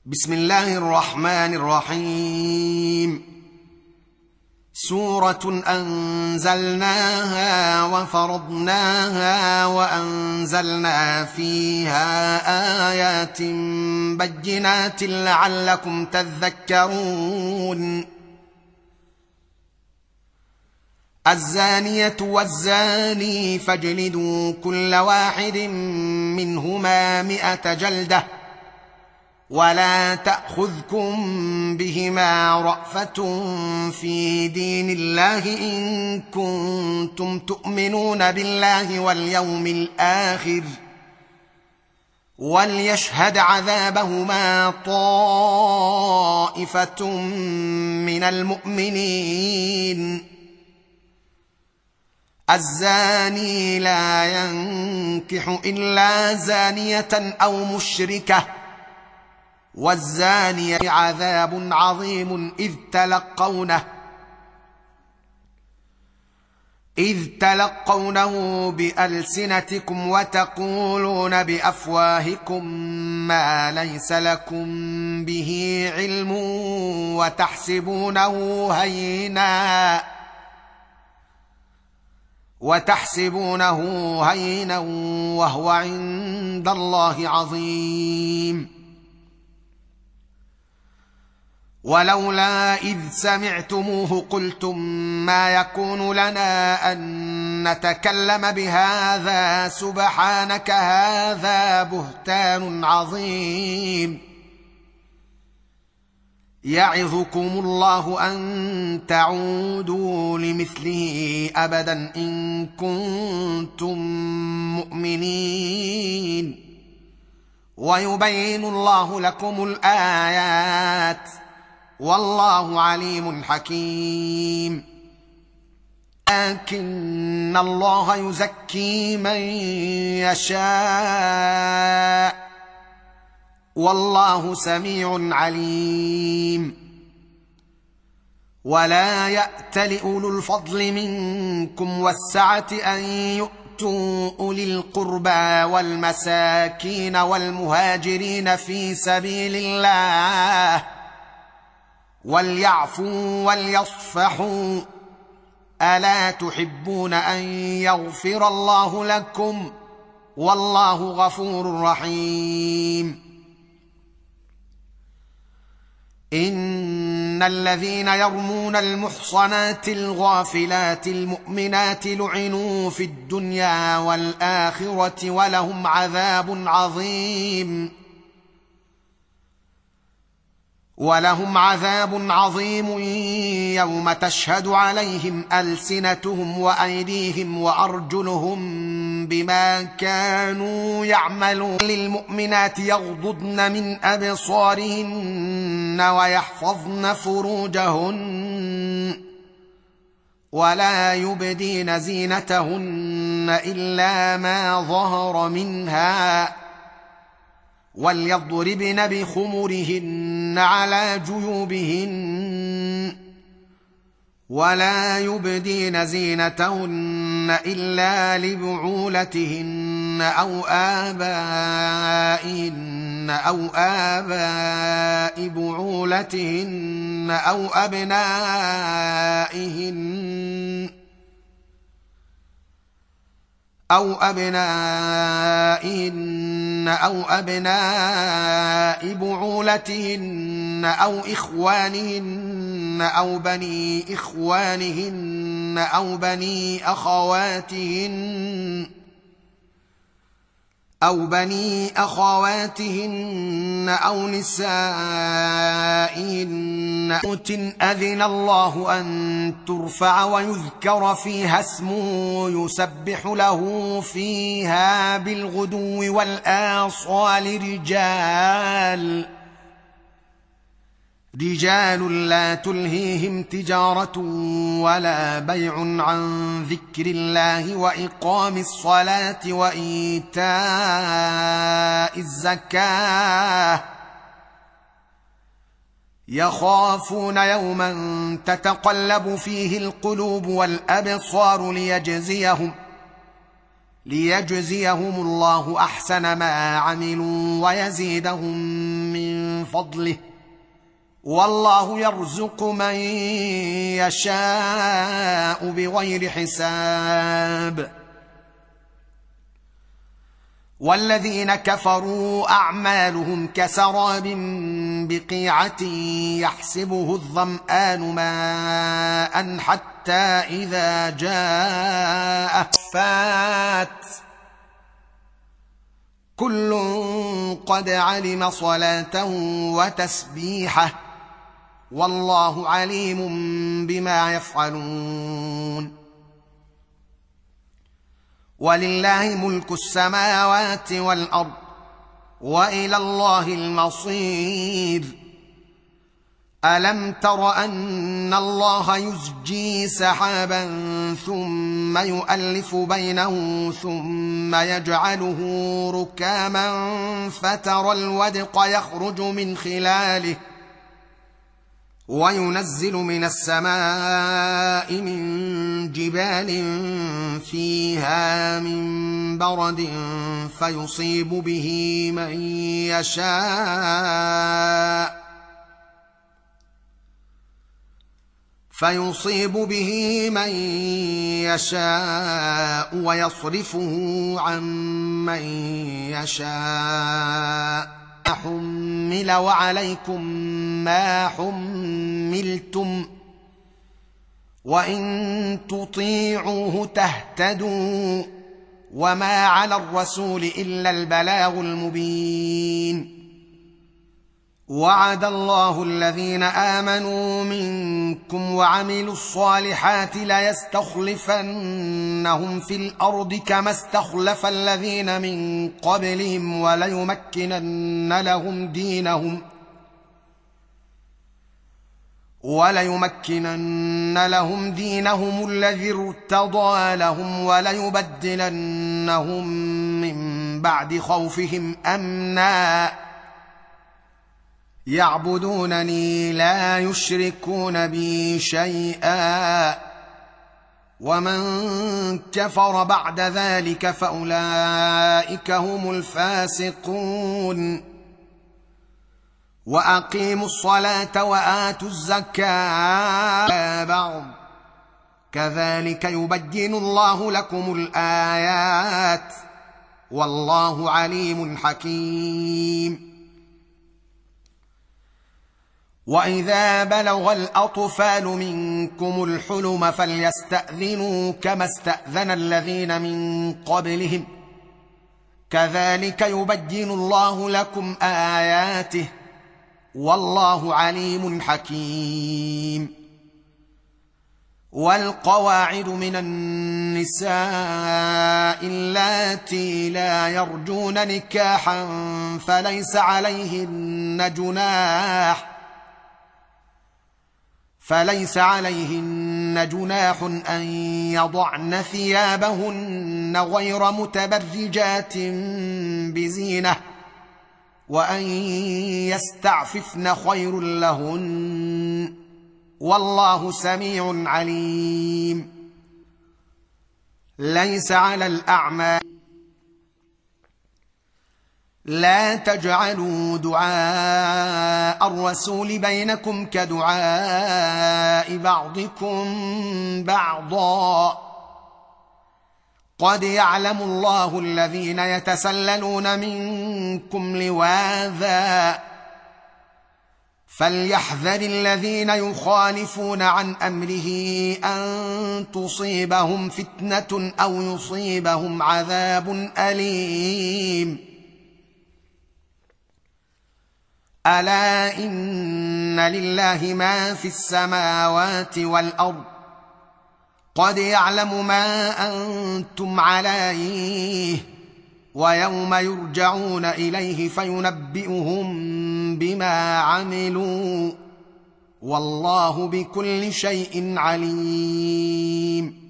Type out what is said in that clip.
بسم الله الرحمن الرحيم. سورة أنزلناها وفرضناها وأنزلنا فيها آيات بينات لعلكم تذكرون. الزانية والزاني فاجلدوا كل واحد منهما 100 جلدة ولا تأخذكم بهما رأفة في دين الله إن كنتم تؤمنون بالله واليوم الآخر وليشهد عذابهما طائفة من المؤمنين. الزاني لا ينكح إلا زانية أو مشركة والزانية عذاب عظيم إذ تلقونه بألسنتكم وتقولون بأفواهكم ما ليس لكم به علم وتحسبونه هينا وهو عند الله عظيم. ولولا إذ سمعتموه قلتم ما يكون لنا أن نتكلم بهذا سبحانك هذا بهتان عظيم. يعظكم الله أن تعودوا لمثله أبدا إن كنتم مؤمنين ويبين الله لكم الآيات والله عليم حكيم. لكن الله يزكي من يشاء والله سميع عليم. ولا يأتل أولو الفضل منكم والسعة أن يؤتوا أولي القربى والمساكين والمهاجرين في سبيل الله وليعفوا وليصفحوا ألا تحبون أن يغفر الله لكم والله غفور رحيم. إن الذين يرمون المحصنات الغافلات المؤمنات لعنوا في الدنيا والآخرة ولهم عذاب عظيم يوم تشهد عليهم ألسنتهم وأيديهم وأرجلهم بما كانوا يعملون. للمؤمنات يغضضن من أبصارهن ويحفظن فروجهن ولا يبدين زينتهن إلا ما ظهر منها وليضربن بخمرهن على جيوبهن ولا يبدين زينتهن إلا لبعولتهن أو آباء بعولتهن أو أبنائهن أو بعولتهن أو إخوانهن أو بني إخوانهن أو أخواتهن أو نسائهن أذن الله أن ترفع ويذكر فيها اسمه يسبح له فيها بالغدو والآصال رجال لا تلهيهم تجارة ولا بيع عن ذكر الله وإقام الصلاة وإيتاء الزكاة يخافون يوما تتقلب فيه القلوب والأبصار ليجزيهم الله أحسن ما عملوا ويزيدهم من فضله والله يرزق من يشاء بغير حساب. والذين كفروا اعمالهم كسراب بقيعه يحسبه الظمآن ماء حتى اذا جاءه فات كل قد علم صلاته وتسبيحه والله عليم بما يفعلون. ولله ملك السماوات والارض والى الله المصير. الم تر ان الله يزجي سحابا ثم يؤلف بينه ثم يجعله ركاما فترى الودق يخرج من خلاله وينزل من السماء من جبال فيها من برد فيصيب به من يشاء ويصرفه عن من يشاء حمل وعليكم ما حملتم وإن تطيعوه تهتدوا وما على الرسول إلا البلاغ المبين. وعد الله الذين آمنوا منكم وعملوا الصالحات ليستخلفنهم في الأرض كما استخلف الذين من قبلهم وليمكنن لهم دينهم الذي ارتضى لهم وليبدلنهم من بعد خوفهم أمنا يعبدونني لا يشركون بي شيئا ومن كفر بعد ذلك فأولئك هم الفاسقون. وأقيموا الصلاة وآتوا الزكاة بعض كذلك يبين الله لكم الآيات والله عليم حكيم. وإذا بلغ الأطفال منكم الحلم فليستأذنوا كما استأذن الذين من قبلهم كذلك يبين الله لكم آياته والله عليم حكيم. والقواعد من النساء اللاتي لا يرجون نكاحا فليس عليهن جناح أن يضعن ثيابهن غير متبرجات بزينة وأن يستعففن خير لهن والله سميع عليم. ليس على الأعمى لا تجعلوا دعاء الرسول بينكم كدعاء بعضكم بعضا قد يعلم الله الذين يتسللون منكم لواذا فليحذر الذين يخالفون عن أمره أن تصيبهم فتنة أو يصيبهم عذاب أليم. ألا إن لله ما في السماوات والأرض قد يعلم ما أنتم عليه ويوم يرجعون إليه فينبئهم بما عملوا والله بكل شيء عليم.